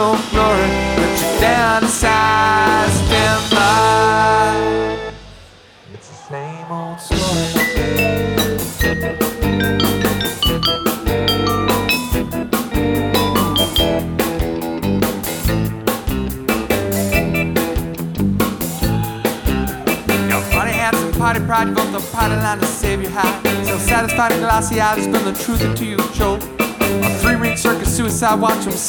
old glory, but you're down to size 10 by. It's the same old story. Party pride, you vote the party line to save your high. So satisfied and glossy eyed, spin the truth into you, Joe. A 3-ring circus suicide, watch them